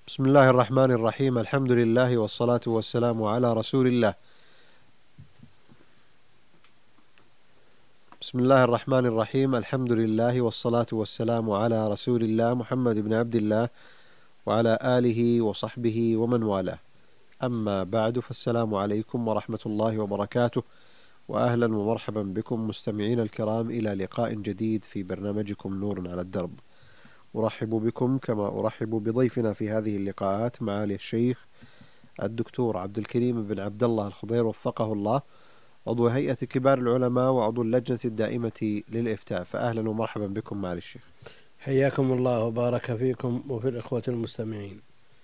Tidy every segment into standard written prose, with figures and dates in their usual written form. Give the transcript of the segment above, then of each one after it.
بسم الله الرحمن الرحيم. الحمد لله والصلاة والسلام على رسول الله. بسم الله الرحمن الرحيم. الحمد لله والصلاة والسلام على رسول الله محمد بن عبد الله وعلى آله وصحبه ومن والاه. أما بعد، فالسلام عليكم ورحمة الله وبركاته، وأهلا ومرحبا بكم مستمعين الكرام إلى لقاء جديد في برنامجكم نور على الدرب. أرحب بكم كما أرحب بضيفنا في هذه اللقاءات معالي الشيخ الدكتور عبد الكريم بن عبد الله الخضير وفقه الله، عضو هيئة كبار العلماء وعضو اللجنة الدائمة للإفتاء. فأهلا ومرحبا بكم معالي الشيخ. حياكم الله وبارك فيكم وفي الإخوة المستمعين.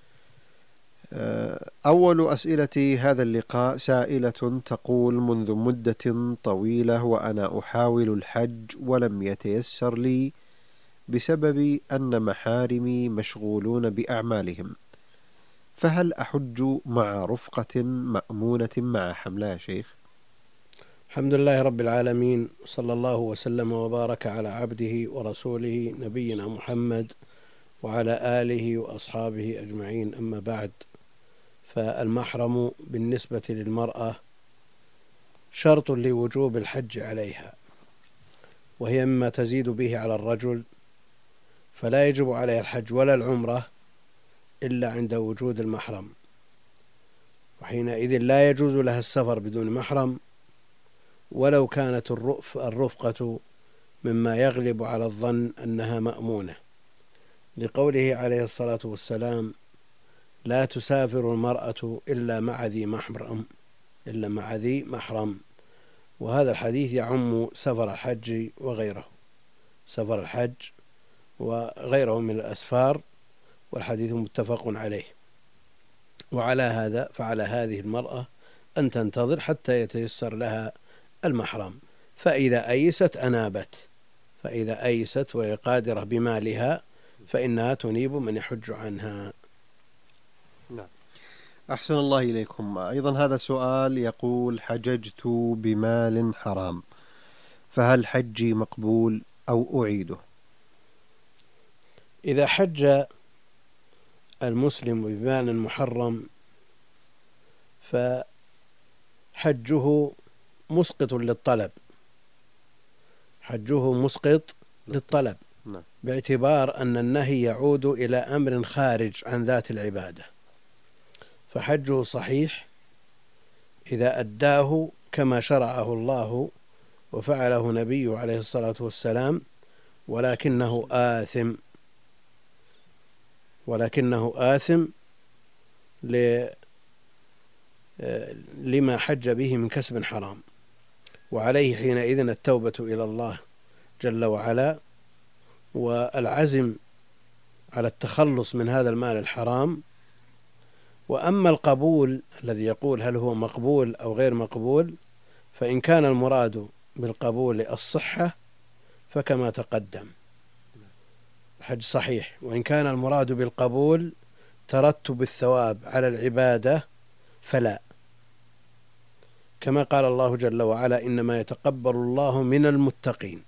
أول أسئلة هذا اللقاء سائلة تقول: منذ مدة طويلة وأنا أحاول الحج ولم يتيسر لي بسبب أن محارمي مشغولون بأعمالهم، فهل أحج مع رفقة مأمونة مع حملها شيخ؟ الحمد لله رب العالمين، صلى الله وسلم وبارك على عبده ورسوله نبينا محمد وعلى آله وأصحابه أجمعين. أما بعد، فالمحرم بالنسبة للمرأة شرط لوجوب الحج عليها، وهي مما تزيد به على الرجل، فلا يجب عليها الحج ولا العمرة إلا عند وجود المحرم، وحينئذ لا يجوز لها السفر بدون محرم، ولو كانت الرفقة مما يغلب على الظن أنها مأمونة، لقوله عليه الصلاة والسلام: لا تسافر المرأة إلا مع ذي محرم. وهذا الحديث يعم سفر الحج وغيره، سفر الحج وغيره من الأسفار، والحديث متفق عليه. وعلى هذا فعلى هذه المرأة أن تنتظر حتى يتيسر لها المحرم، فإذا أيست أنابت، فإذا أيست وهي قادرة بمالها فإنها تنيب من يحج عنها. نعم. أحسن الله إليكم. أيضا هذا سؤال يقول: حججت بمال حرام، فهل حجي مقبول أو أعيده؟ إذا حج المسلم بمال محرم فحجه مسقط للطلب، حجه مسقط للطلب، باعتبار أن النهي يعود إلى أمر خارج عن ذات العبادة، فحجه صحيح إذا أداه كما شرعه الله وفعله نبيه عليه الصلاة والسلام، ولكنه آثم لما حج به من كسب حرام، وعليه حينئذ التوبة إلى الله جل وعلا والعزم على التخلص من هذا المال الحرام. وأما القبول الذي يقول هل هو مقبول أو غير مقبول، فإن كان المراد بالقبول الصحة فكما تقدم الحج صحيح، وإن كان المراد بالقبول ترتب الثواب على العبادة فلا، كما قال الله جل وعلا: إنما يتقبل الله من المتقين.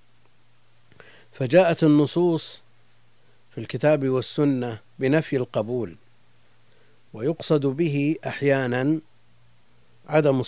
فجاءت النصوص في الكتاب والسنة بنفي القبول، ويقصد به أحيانا عدم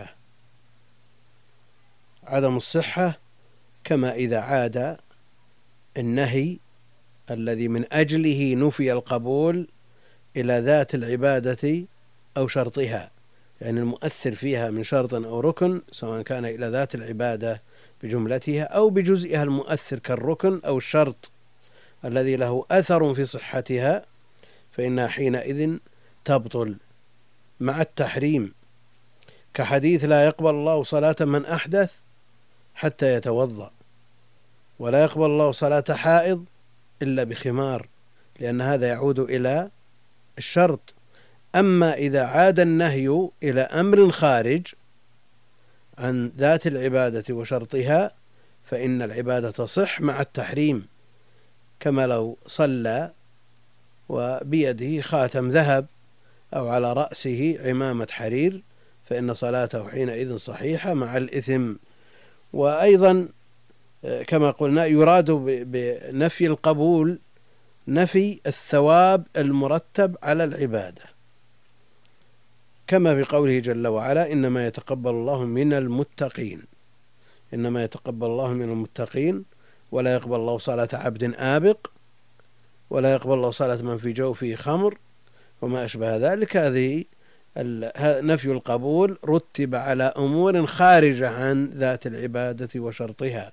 الصحة، كما إذا عاد النهي الذي من أجله نفي القبول إلى ذات العبادة أو شرطها، يعني المؤثر فيها من شرط أو ركن، سواء كان إلى ذات العبادة بجملتها أو بجزئها المؤثر كالركن أو الشرط الذي له أثر في صحتها، فإنها حينئذ تبطل مع التحريم، كحديث: لا يقبل الله صلاة من أحدث حتى يتوضأ، ولا يقبل الله صلاة حائض إلا بخمار، لأن هذا يعود إلى الشرط. أما إذا عاد النهي إلى أمر خارج عن ذات العبادة وشرطها فإن العبادة تصح مع التحريم، كما لو صلى وبيده خاتم ذهب أو على رأسه عمامة حرير، فإن صلاته حينئذ صحيحة مع الإثم. وأيضا كما قلنا يراد بنفي القبول نفي الثواب المرتب على العبادة، كما في قوله جل وعلا: إنما يتقبل الله من المتقين. إنما يتقبل الله من المتقين، ولا يقبل الله صلاة عبد آبق، ولا يقبل الله صلاة من في جوفه خمر، وما أشبه ذلك. هذه نفي القبول رتب على أمور خارجة عن ذات العبادة وشرطها،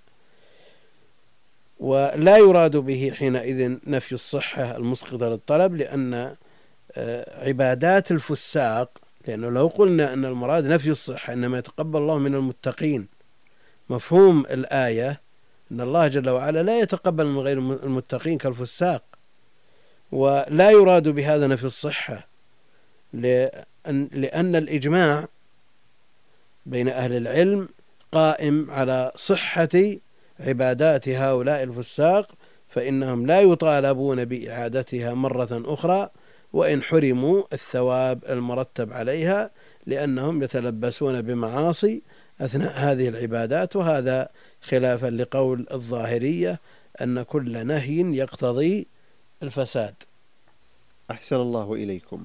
ولا يراد به حينئذ نفي الصحة المسقطة للطلب، لأن عبادات الفساق، لأنه لو قلنا أن المراد نفي الصحة إنما يتقبل الله من المتقين، مفهوم الآية أن الله جل وعلا لا يتقبل من غير المتقين كالفساق، ولا يراد بهذا نفي الصحة، لأن الإجماع بين أهل العلم قائم على صحة عبادات هؤلاء الفساق، فإنهم لا يطالبون بإعادتها مرة أخرى وإن حرموا الثواب المرتب عليها، لأنهم يتلبسون بمعاصي أثناء هذه العبادات. وهذا خلافا لقول الظاهرية أن كل نهي يقتضي الفساد. أحسن الله إليكم.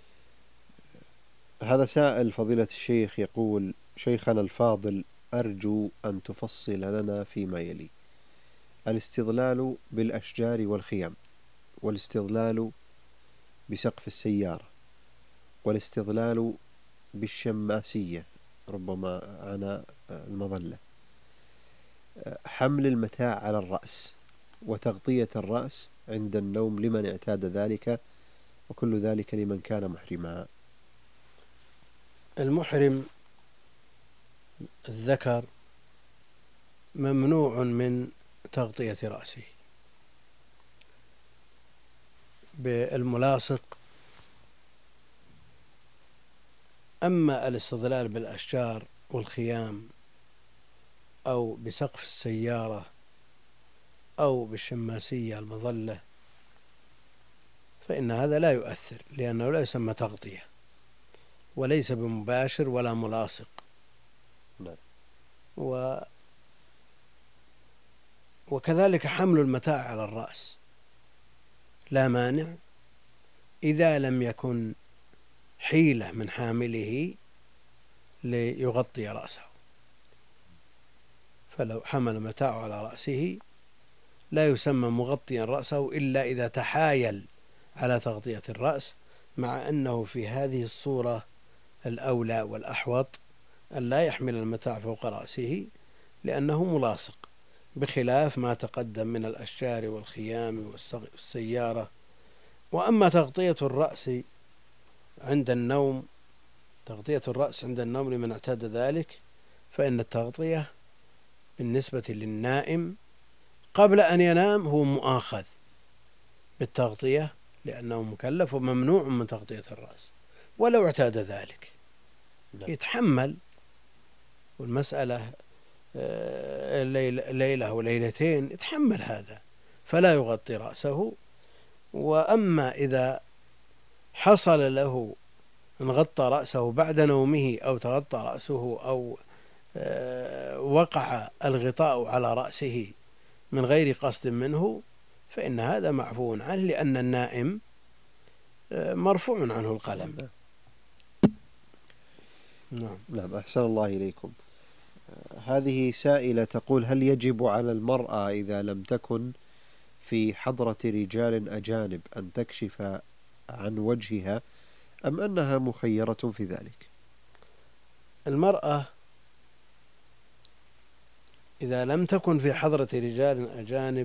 هذا سائل فضيلة الشيخ يقول: شيخنا الفاضل، أرجو أن تفصل لنا فيما يلي: الاستظلال بالأشجار والخيام، والاستظلال بسقف السيارة، والاستظلال بالشماسية، ربما عن المظلة، حمل المتاع على الرأس، وتغطية الرأس عند النوم لمن اعتاد ذلك، وكل ذلك لمن كان محرما. المحرم الذكر ممنوع من تغطية رأسه بالملاصق. أما الاستظلال بالأشجار والخيام أو بسقف السيارة أو بالشماسية المظلة فإن هذا لا يؤثر، لأنه لا يسمى تغطية، وليس بمباشر ولا ملاصق. وكذلك حمل المتاع على الرأس لا مانع إذا لم يكن حيلة من حامله ليغطي رأسه. فلو حمل متاعه على رأسه لا يسمى مغطيا رأسه إلا إذا تحايل على تغطية الرأس، مع أنه في هذه الصورة الأولى والأحوط أن لا يحمل المتاع فوق رأسه لأنه ملاصق، بخلاف ما تقدم من الأشجار والخيام والسيارة. وأما تغطية الرأس عند النوم، تغطية الرأس عند النوم لمن اعتاد ذلك، فإن التغطية بالنسبة للنائم قبل أن ينام هو مؤاخذ بالتغطية، لأنه مكلف وممنوع من تغطية الرأس، ولو اعتاد ذلك يتحمل، والمسألة ليلة وليلتين يتحمل هذا فلا يغطي رأسه. وأما إذا حصل له أن غطى رأسه بعد نومه أو تغطى رأسه أو وقع الغطاء على رأسه من غير قصد منه فإن هذا معفو عنه، لأن النائم مرفوع عنه القلم. نعم. أحسن الله إليكم. هذه سائلة تقول: هل يجب على المرأة إذا لم تكن في حضرة رجال أجانب أن تكشف عن وجهها، أم أنها مخيرة في ذلك؟ المرأة إذا لم تكن في حضرة رجال أجانب،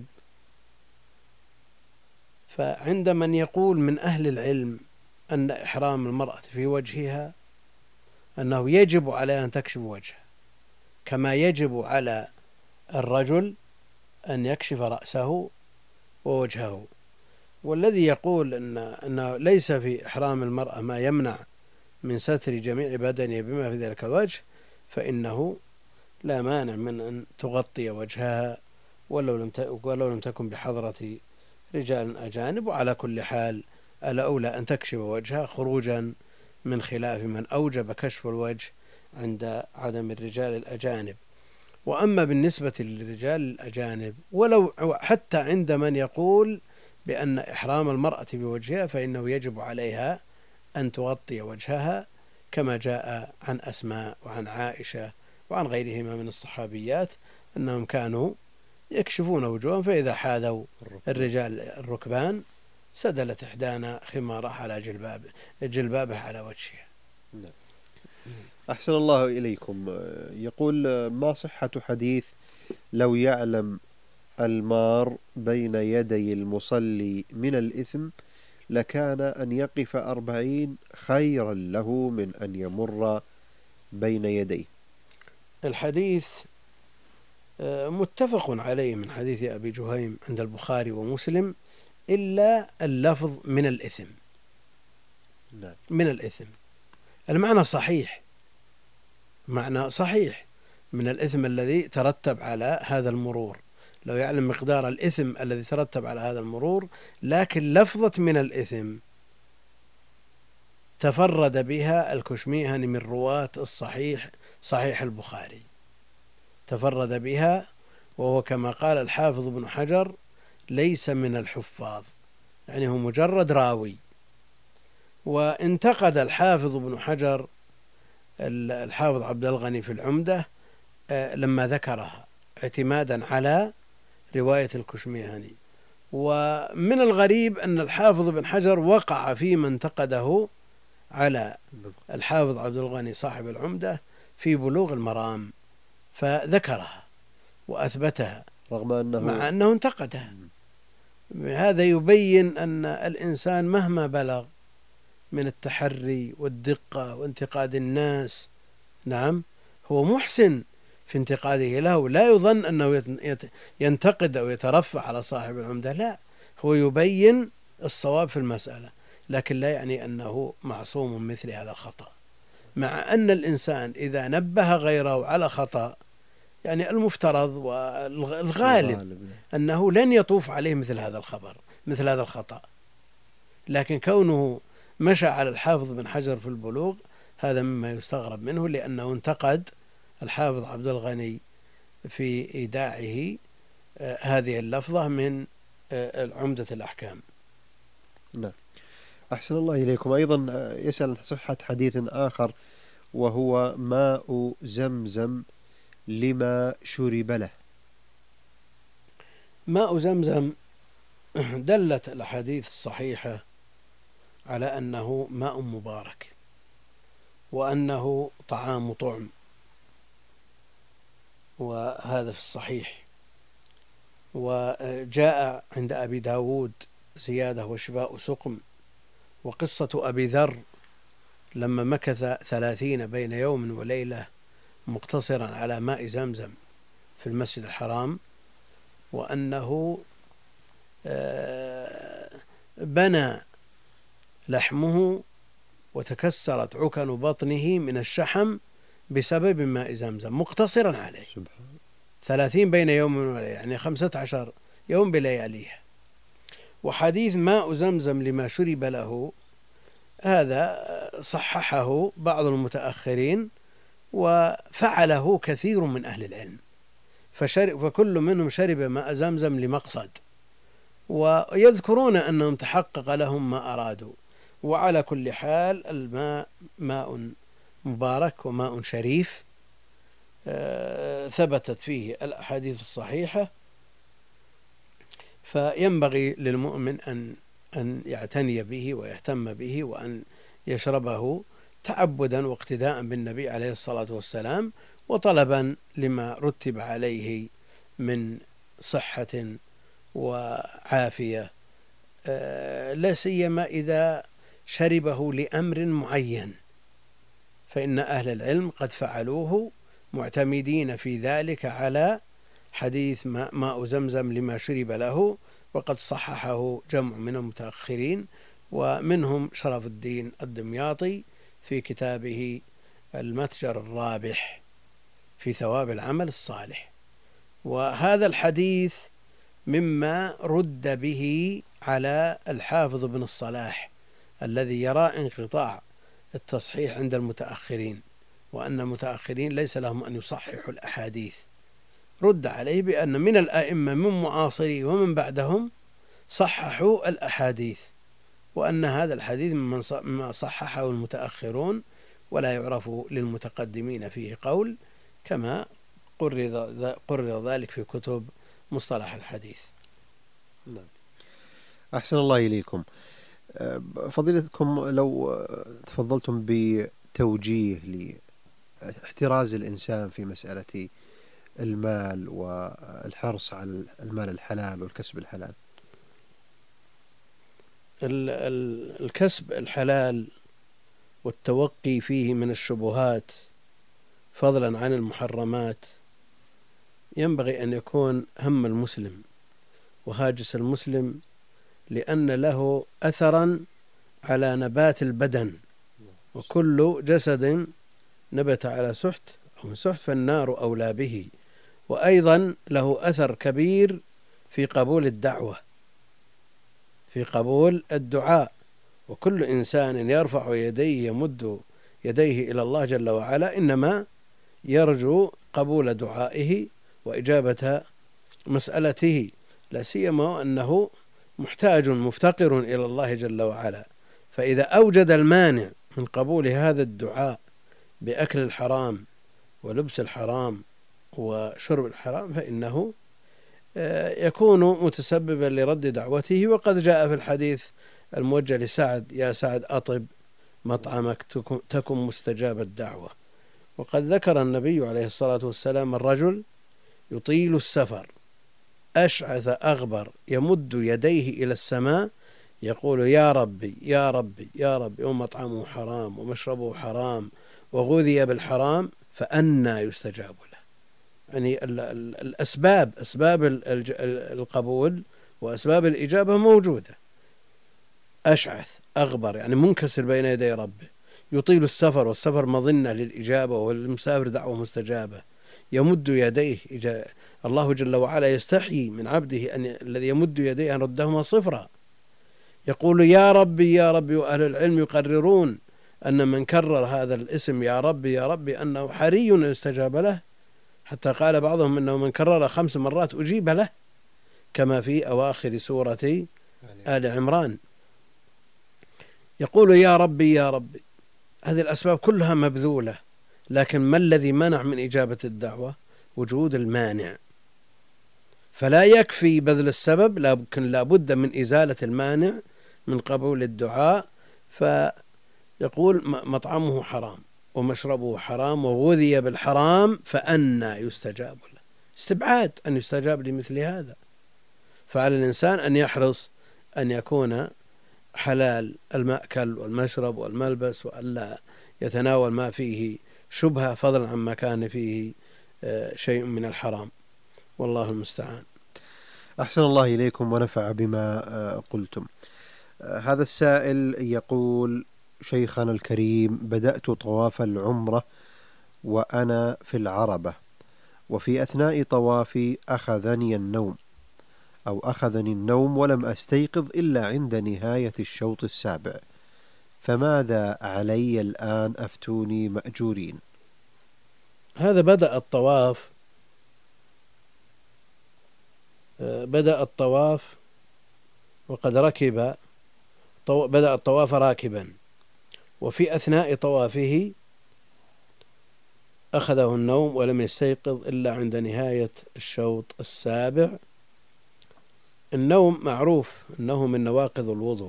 فعند من يقول من أهل العلم أن إحرام المرأة في وجهها أنه يجب عليها أن تكشف وجهها، كما يجب على الرجل أن يكشف رأسه ووجهه. والذي يقول أنه ليس في إحرام المرأة ما يمنع من ستر جميع بدنها بما في ذلك الوجه، فإنه لا مانع من أن تغطي وجهها ولو لم تكن بحضرة رجال أجانب. وعلى كل حال الأولى أن تكشف وجهها خروجا من خلاف من أوجب كشف الوجه عند عدم الرجال الأجانب. وأما بالنسبة للرجال الأجانب، ولو حتى عند من يقول بأن إحرام المرأة بوجهها فإنه يجب عليها أن تغطي وجهها، كما جاء عن أسماء وعن عائشة وعن غيرهما من الصحابيات أنهم كانوا يكشفون وجوههم، فإذا حاذوا الرجال الركبان سدلت إحدانا خمارها على جلبابه على وجهها. أحسن الله إليكم. يقول: ما صحة حديث لو يعلم المار بين يدي المصلي من الإثم لكان أن يقف 40 خيرا له من أن يمر بين يديه؟ الحديث متفق عليه من حديث أبي جهيم عند البخاري ومسلم، إلا اللفظ من الإثم. من الإثم المعنى صحيح، معنى صحيح من الإثم الذي ترتب على هذا المرور، لو يعلم مقدار الإثم الذي ترتب على هذا المرور، لكن لفظة من الإثم تفرد بها الكشميهني من رواة صحيح البخاري، تفرد بها، وهو كما قال الحافظ ابن حجر ليس من الحفاظ، يعني هو مجرد راوي. وانتقد الحافظ ابن حجر الحافظ عبد الغني في العمدة لما ذكرها اعتمادا على رواية الكشميهني. ومن الغريب أن الحافظ ابن حجر وقع فيما انتقده على الحافظ عبد الغني صاحب العمدة في بلوغ المرام، فذكرها وأثبتها مع أنه انتقدها. هذا يبين أن الإنسان مهما بلغ من التحري والدقة وانتقاد الناس، نعم، هو محسن في انتقاده له، لا يظن أنه ينتقد أو يترفع على صاحب العمدة، لا، هو يبين الصواب في المسألة، لكن لا يعني أنه معصوم من مثل هذا الخطأ، مع أن الإنسان إذا نبه غيره على خطأ، يعني المفترض والغالب أنه لن يطوف عليه مثل هذا الخطأ، لكن كونه مشى على الحافظ بن حجر في البلوغ هذا مما يستغرب منه، لأنه انتقد الحافظ عبد الغني في إيداعه هذه اللفظة من عمدة الأحكام. نعم. أحسن الله إليكم. أيضا يسأل صحة حديث آخر وهو ماء زمزم لما شرب له. ماء زمزم دلت الأحاديث الصحيحة على أنه ماء مبارك، وأنه طعام طعم، وهذا في الصحيح. وجاء عند أبي داود زيادة وشفاء سقم. وقصة أبي ذر لما مكث 30 بين يوم وليلة مقتصرا على ماء زمزم في المسجد الحرام، وأنه بنى لحمه وتكسرت عكن بطنه من الشحم بسبب ماء زمزم مقتصرا عليه 30 بين يوم وليلة، يعني 15 يوم بلياليه. وحديث ماء زمزم لما شرب له هذا صححه بعض المتأخرين، وفعله كثير من أهل العلم، فكل منهم شرب ماء زمزم لمقصد، ويذكرون أنهم تحقق لهم ما أرادوا. وعلى كل حال الماء ماء مبارك وماء شريف ثبتت فيه الأحاديث الصحيحة، فينبغي للمؤمن أن يعتني به ويهتم به، وأن يشربه تعبدا واقتداء بالنبي عليه الصلاة والسلام، وطلبا لما رتب عليه من صحة وعافية، لا سيما إذا شربه لأمر معين، فإن أهل العلم قد فعلوه معتمدين في ذلك على حديث ماء زمزم لما شرب له، وقد صححه جمع من المتأخرين، ومنهم شرف الدين الدمياطي في كتابه المتجر الرابح في ثواب العمل الصالح. وهذا الحديث مما رد به على الحافظ بن الصلاح الذي يرى انقطاع التصحيح عند المتأخرين، وأن المتأخرين ليس لهم أن يصححوا الأحاديث. رد عليه بأن من الأئمة من معاصريه ومن بعدهم صححوا الأحاديث، وأن هذا الحديث مما صححه المتأخرون ولا يعرف للمتقدمين فيه قول، كما قرر ذلك في كتب مصطلح الحديث. نعم. أحسن الله إليكم. فضيلتكم لو تفضلتم بتوجيه لاحتراز الإنسان في مسألة المال والحرص على المال الحلال والكسب الحلال. الكسب الحلال والتوقي فيه من الشبهات فضلا عن المحرمات ينبغي أن يكون هم المسلم وهاجس المسلم، لأن له أثرا على نبات البدن، وكل جسد نبت على سحت أو من سحت فالنار أولى به. وأيضا له أثر كبير في قبول الدعوة، في قبول الدعاء، وكل إنسان يرفع يديه يمد يديه إلى الله جل وعلا إنما يرجو قبول دعائه وإجابة مسألته، لا سيما أنه محتاج مفتقر إلى الله جل وعلا. فإذا أوجد المانع من قبول هذا الدعاء بأكل الحرام ولبس الحرام وشرب الحرام فإنه يكون متسببا لرد دعوته. وقد جاء في الحديث الموجه لسعد: يا سعد أطب مطعمك تكن مستجاب الدعوة. وقد ذكر النبي عليه الصلاة والسلام الرجل يطيل السفر أشعث أغبر يمد يديه إلى السماء يقول: يا ربي يا ربي يا ربي، ومطعمه حرام ومشربه حرام وغذي بالحرام، فأنى يستجاب له. يعني أسباب القبول وأسباب الإجابة موجودة. أشعث أغبر يعني منكسر بين يدي ربه، يطيل السفر والسفر مظنة للإجابة والمسافر دعوة مستجابة، يمد يديه الله جل وعلا يستحيي من عبده الذي يمد يديه أن ردهما صفرا، يقول: يا ربي يا ربي. وأهل العلم يقررون أن من كرر هذا الاسم يا ربي يا ربي أنه حري أن يستجاب له، حتى قال بعضهم أنه من كرر 5 مرات أجيب له، كما في أواخر سورة آل عمران. يقول: يا ربي يا ربي. هذه الأسباب كلها مبذولة، لكن ما الذي منع من إجابة الدعوة؟ وجود المانع. فلا يكفي بذل السبب، لكن لا بد من إزالة المانع من قبول الدعاء. فيقول: مطعمه حرام ومشربه حرام وغذي بالحرام فأنى يستجاب له. استبعاد أن يستجاب لمثل هذا. فعلى الإنسان أن يحرص أن يكون حلال المأكل والمشرب والملبس، وألا يتناول ما فيه شبهة فضلا عما كان فيه شيء من الحرام، والله المستعان. أحسن الله إليكم ونفع بما قلتم. هذا السائل يقول: شيخنا الكريم، بدأت طواف العمرة وأنا في العربة، وفي أثناء طوافي أخذني النوم ولم أستيقظ إلا عند نهاية الشوط السابع، فماذا علي الآن؟ أفتوني مأجورين. هذا بدأ الطواف وقد ركب، بدأ الطواف راكبا، وفي أثناء طوافه أخذه النوم ولم يستيقظ إلا عند نهاية الشوط السابع. النوم معروف أنه من نواقض الوضوء،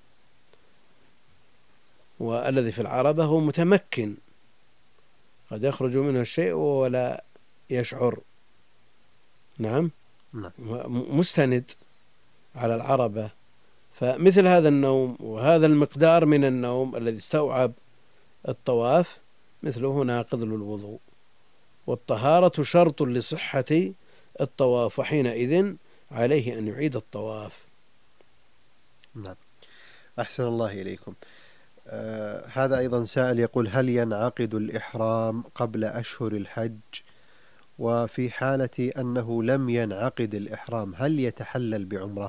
والذي في العربة هو متمكن، قد يخرج منه الشيء ولا يشعر. نعم، مستند على العربة. فمثل هذا النوم وهذا المقدار من النوم الذي استوعب الطواف مثله ناقض للوضوء، والطهارة شرط لصحة الطواف، وحينئذ عليه أن يعيد الطواف. نعم. أحسن الله إليكم. هذا أيضا سائل يقول: هل ينعقد الإحرام قبل أشهر الحج؟ وفي حالة أنه لم ينعقد الإحرام هل يتحلل بعمرة؟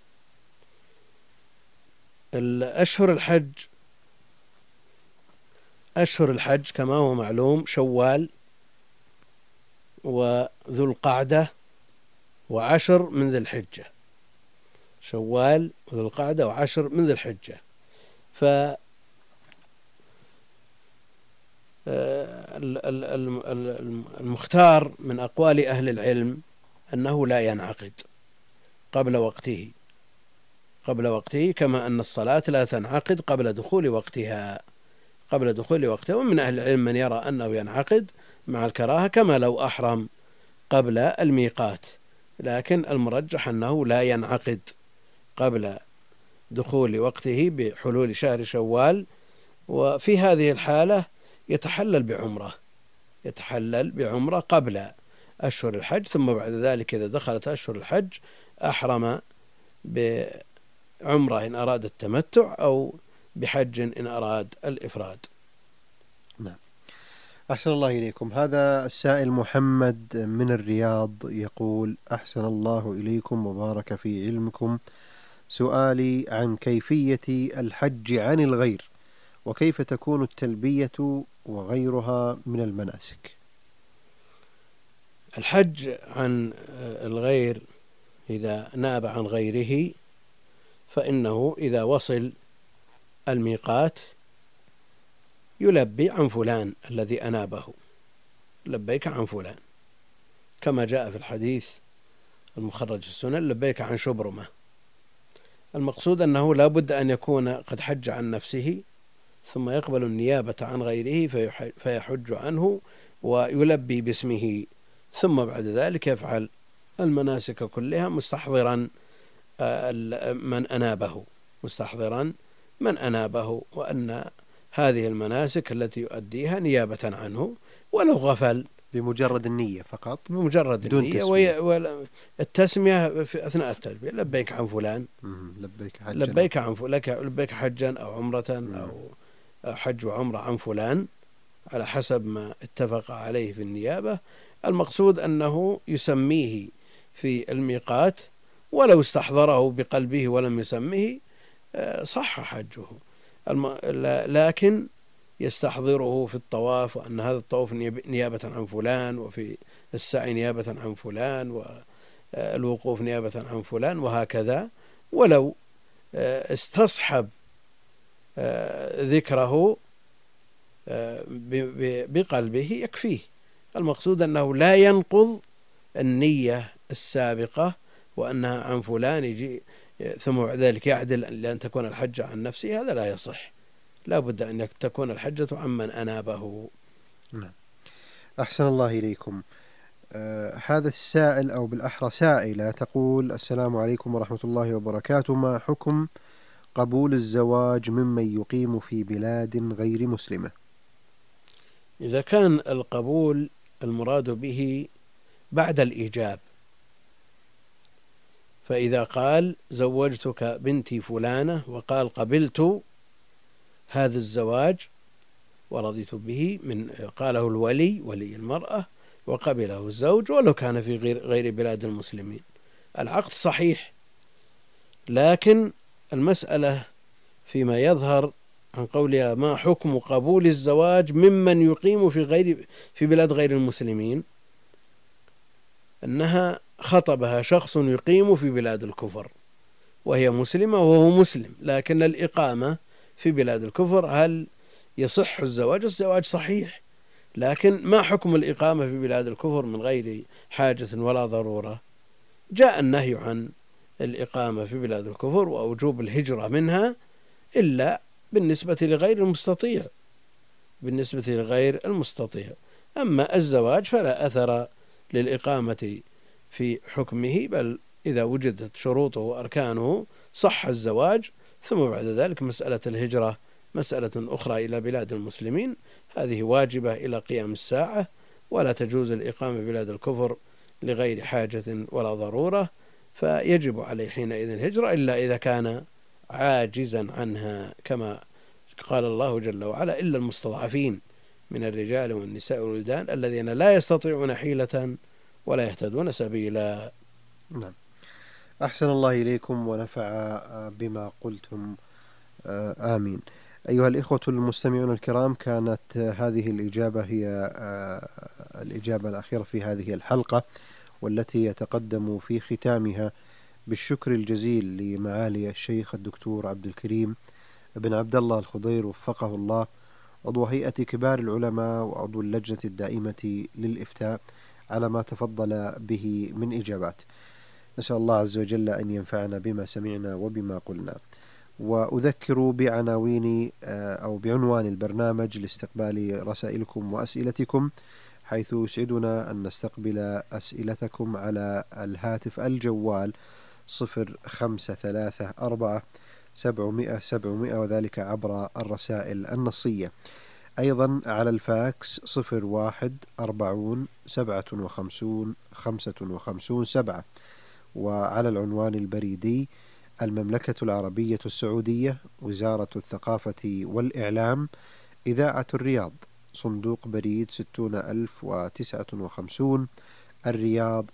أشهر الحج كما هو معلوم شوال وذو القعدة و10 من ذي الحجة. شوال وذو القعدة وعشر من ذي الحجة. المختار من أقوال أهل العلم أنه لا ينعقد قبل وقته كما أن الصلاة لا تنعقد قبل دخول وقتها. ومن أهل العلم من يرى أنه ينعقد مع الكراهة كما لو أحرم قبل الميقات، لكن المرجح أنه لا ينعقد قبل دخول وقته بحلول شهر شوال. وفي هذه الحالة يتحلل بعمرة قبل أشهر الحج، ثم بعد ذلك إذا دخلت أشهر الحج أحرم بعمرة إن أراد التمتع أو بحج إن أراد الإفراد. نعم. أحسن الله إليكم. هذا السائل محمد من الرياض يقول: أحسن الله إليكم وبارك في علمكم، سؤالي عن كيفية الحج عن الغير، وكيف تكون التلبية وغيرها من المناسك. الحج عن الغير إذا ناب عن غيره فإنه إذا وصل الميقات يلبي عن فلان الذي أنابه، لبيك عن فلان، كما جاء في الحديث المخرج في السنن: لبيك عن شبرمة. المقصود أنه لا بد أن يكون قد حج عن نفسه ثم يقبل النيابة عن غيره فيحج عنه ويلبي باسمه، ثم بعد ذلك يفعل المناسك كلها مستحضرا من أنابه، وأن هذه المناسك التي يؤديها نيابة عنه، ولو غفل بمجرد النية فقط، بمجرد النية والتسمية في أثناء التلبية: لبيك عن فلان، لبيك حجا أو عمرة أو حج وعمرة عن فلان على حسب ما اتفق عليه في النيابة. المقصود أنه يسميه في الميقات، ولو استحضره بقلبه ولم يسميه صح حجه، لكن يستحضره في الطواف، وأن هذا الطواف نيابة عن فلان، وفي السعي نيابة عن فلان، والوقوف نيابة عن فلان، وهكذا. ولو استصحب ذكره بقلبه يكفيه. المقصود أنه لا ينقض النية السابقة وأنها عن فلان يجي ثم بعد ذلك يعدل لأن تكون الحج عن نفسه، هذا لا يصح. لا بد أن تكون الحجة عمن أنابه. نعم. أحسن الله إليكم. هذا السائل أو بالأحرى سائلة تقول: السلام عليكم ورحمة الله وبركاته، ما حكم قبول الزواج ممن يقيم في بلاد غير مسلمة؟ إذا كان القبول المراد به بعد الإيجاب، فإذا قال: زوجتك بنتي فلانة، وقال: قبلت هذا الزواج ورضيت به، قاله الولي ولي المرأة وقبله الزوج، ولو كان في غير بلاد المسلمين، العقد صحيح. لكن المسألة فيما يظهر عن قولها: ما حكم قبول الزواج ممن يقيم في بلاد غير المسلمين، أنها خطبها شخص يقيم في بلاد الكفر وهي مسلمة وهو مسلم، لكن الإقامة في بلاد الكفر هل يصح الزواج؟ الزواج صحيح، لكن ما حكم الإقامة في بلاد الكفر من غير حاجة ولا ضرورة؟ جاء النهي عن الإقامة في بلاد الكفر ووجوب الهجرة منها إلا بالنسبة لغير المستطيع. أما الزواج فلا أثر للإقامة في حكمه، بل إذا وجدت شروطه وأركانه صح الزواج. ثم بعد ذلك مسألة الهجرة مسألة أخرى إلى بلاد المسلمين، هذه واجبة إلى قيام الساعة، ولا تجوز الإقامة في بلاد الكفر لغير حاجة ولا ضرورة، فيجب عليه حينئذ الهجرة إلا إذا كان عاجزا عنها، كما قال الله جل وعلا: إلا المستضعفين من الرجال والنساء والولدان الذين لا يستطيعون حيلة ولا يهتدون سبيلا. نعم. أحسن الله إليكم ونفع بما قلتم، آمين. أيها الإخوة المستمعون الكرام، كانت هذه الإجابة هي الإجابة الأخيرة في هذه الحلقة، والتي يتقدم في ختامها بالشكر الجزيل لمعالي الشيخ الدكتور عبد الكريم بن عبد الله الخضير وفقه الله، عضو هيئة كبار العلماء وعضو اللجنة الدائمة للإفتاء، على ما تفضل به من إجابات. نسأل الله عز وجل أن ينفعنا بما سمعنا وبما قلنا. وأذكر بعناوين أو بعنوان البرنامج لاستقبال رسائلكم وأسئلتكم، حيث يسعدنا أن نستقبل أسئلتكم على الهاتف الجوال 0534 700 وذلك عبر الرسائل النصية. أيضا على الفاكس 0140 57 55 7، وعلى العنوان البريدي المملكة العربية السعودية، وزارة الثقافة والإعلام، إذاعة الرياض، صندوق بريد 60059، الرياض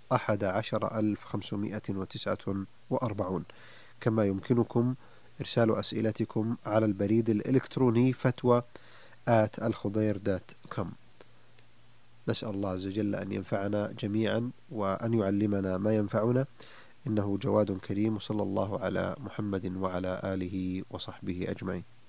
11549. كما يمكنكم إرسال أسئلتكم على البريد الإلكتروني fatwa@alkhudair.com. نسأل الله عز وجل أن ينفعنا جميعا وأن يعلمنا ما ينفعنا، إنه جواد كريم، وصلى الله على محمد وعلى آله وصحبه أجمعين.